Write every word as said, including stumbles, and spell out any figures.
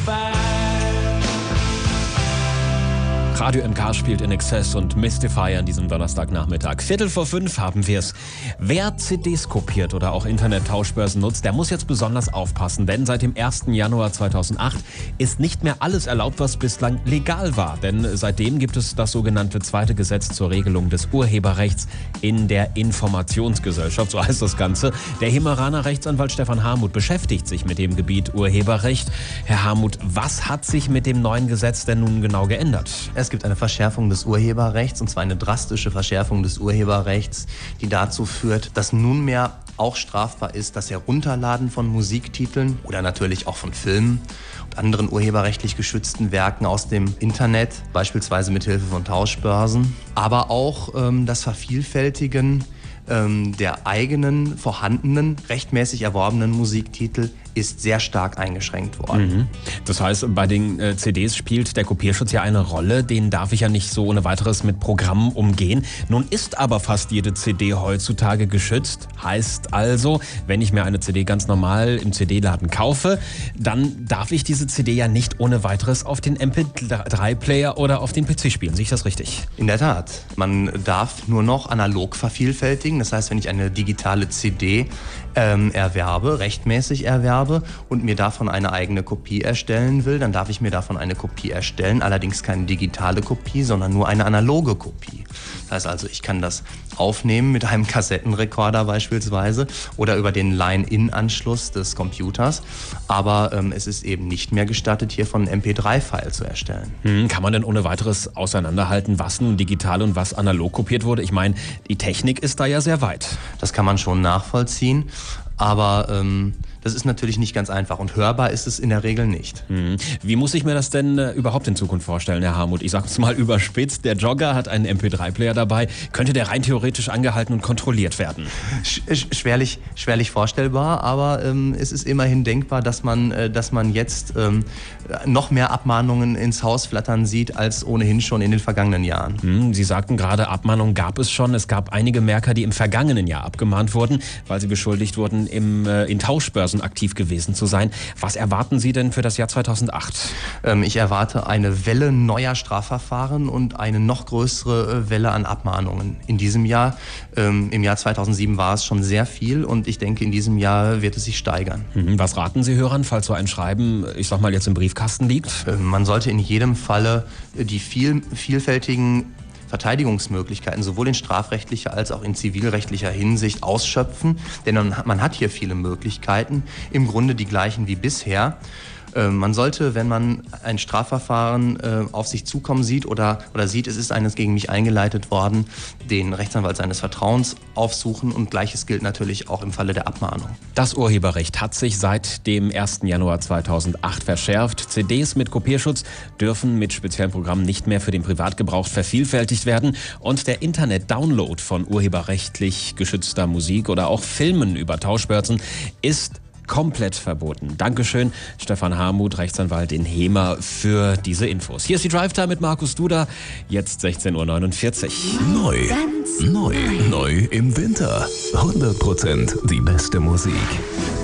Radio M K spielt In Excess und Mystify an diesem Donnerstagnachmittag. Viertel vor fünf haben wir es. Wer C Ds kopiert oder auch Internet-Tauschbörsen nutzt, der muss jetzt besonders aufpassen, denn seit dem ersten Januar zweitausendacht ist nicht mehr alles erlaubt, was bislang legal war. Denn seitdem gibt es das sogenannte zweite Gesetz zur Regelung des Urheberrechts in der Informationsgesellschaft, so heißt das Ganze. Der Hemeraner Rechtsanwalt Stefan Harmuth beschäftigt sich mit dem Gebiet Urheberrecht. Herr Harmuth, was hat sich mit dem neuen Gesetz denn nun genau geändert? Es gibt eine Verschärfung des Urheberrechts, und zwar eine drastische Verschärfung des Urheberrechts, die dazu führt, dass nunmehr auch strafbar ist das Herunterladen von Musiktiteln oder natürlich auch von Filmen und anderen urheberrechtlich geschützten Werken aus dem Internet, beispielsweise mit Hilfe von Tauschbörsen, aber auch ähm, das Vervielfältigen ähm, der eigenen, vorhandenen, rechtmäßig erworbenen Musiktitel ist sehr stark eingeschränkt worden. Mhm. Das heißt, bei den äh, C Ds spielt der Kopierschutz ja eine Rolle. Den darf ich ja nicht so ohne weiteres mit Programmen umgehen. Nun ist aber fast jede C D heutzutage geschützt. Heißt also, wenn ich mir eine C D ganz normal im C D-Laden kaufe, dann darf ich diese C D ja nicht ohne weiteres auf den M P drei Player oder auf den P C spielen. Sehe ich das richtig? In der Tat. Man darf nur noch analog vervielfältigen. Das heißt, wenn ich eine digitale C D ähm, erwerbe, rechtmäßig erwerbe, und mir davon eine eigene Kopie erstellen will, dann darf ich mir davon eine Kopie erstellen, allerdings keine digitale Kopie, sondern nur eine analoge Kopie. Das heißt also, ich kann das aufnehmen mit einem Kassettenrekorder beispielsweise oder über den Line-In-Anschluss des Computers, aber ähm, es ist eben nicht mehr gestattet, hiervon einen M P drei File zu erstellen. Hm, kann man denn ohne weiteres auseinanderhalten, was nun digital und was analog kopiert wurde? Ich meine, die Technik ist da ja sehr weit. Das kann man schon nachvollziehen, aber ähm, das ist natürlich nicht ganz einfach und hörbar ist es in der Regel nicht. Hm. Wie muss ich mir das denn äh, überhaupt in Zukunft vorstellen, Herr Harmuth? Ich sage es mal überspitzt, der Jogger hat einen M P drei Player dabei. Könnte der rein theoretisch angehalten und kontrolliert werden? Sch schwerlich, schwerlich vorstellbar, aber ähm, es ist immerhin denkbar, dass man, äh, dass man jetzt ähm, noch mehr Abmahnungen ins Haus flattern sieht, als ohnehin schon in den vergangenen Jahren. Hm, Sie sagten gerade, Abmahnungen gab es schon. Es gab einige Merker, die im vergangenen Jahr abgemahnt wurden, weil sie beschuldigt wurden, im, äh, in Tauschbörsen aktiv gewesen zu sein. Was erwarten Sie denn für das Jahr zweitausendacht? Ähm, ich erwarte eine Welle neuer Strafverfahren und eine noch größere Welle an Abmahnungen in diesem Jahr. Ähm, Im Jahr zweitausendsieben war es schon sehr viel und ich denke, in diesem Jahr wird es sich steigern. Mhm. Was raten Sie Hörern, falls so ein Schreiben, ich sag mal, jetzt im Briefkasten liegt? Ähm, man sollte in jedem Falle die viel, vielfältigen Verteidigungsmöglichkeiten sowohl in strafrechtlicher als auch in zivilrechtlicher Hinsicht ausschöpfen, denn man hat hier viele Möglichkeiten, im Grunde die gleichen wie bisher. Man sollte, wenn man ein Strafverfahren auf sich zukommen sieht oder, oder sieht, es ist eines gegen mich eingeleitet worden, den Rechtsanwalt seines Vertrauens aufsuchen, und Gleiches gilt natürlich auch im Falle der Abmahnung. Das Urheberrecht hat sich seit dem ersten Januar zweitausendacht verschärft. C Ds mit Kopierschutz dürfen mit speziellen Programmen nicht mehr für den Privatgebrauch vervielfältigt werden, und der Internet-Download von urheberrechtlich geschützter Musik oder auch Filmen über Tauschbörsen ist komplett verboten. Dankeschön, Stefan Harmuth, Rechtsanwalt in Hemer, für diese Infos. Hier ist die Drive-Time mit Markus Duda, jetzt sechzehn Uhr neunundvierzig. Neu, neu, neu im Winter. hundert Prozent die beste Musik.